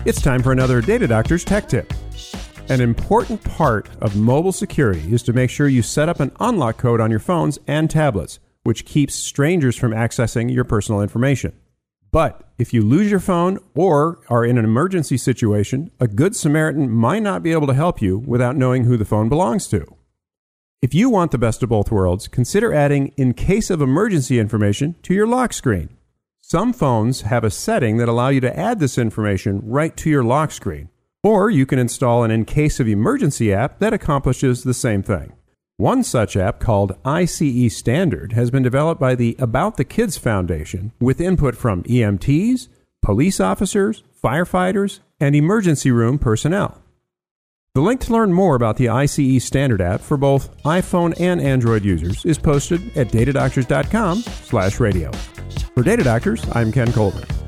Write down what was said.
It's time for another Data Doctor's Tech Tip. An important part of mobile security is to make sure you set up an unlock code on your phones and tablets, which keeps strangers from accessing your personal information. But if you lose your phone or are in an emergency situation, a good Samaritan might not be able to help you without knowing who the phone belongs to. If you want the best of both worlds, consider adding in case of emergency information to your lock screen. Some phones have a setting that allows you to add this information right to your lock screen. Or you can install an in case of emergency app that accomplishes the same thing. One such app, called ICE Standard, has been developed by the About the Kids Foundation with input from EMTs, police officers, firefighters, and emergency room personnel. The link to learn more about the ICE Standard app for both iPhone and Android users is posted at datadoctors.com/radio. For Data Doctors, I'm Ken Coleman.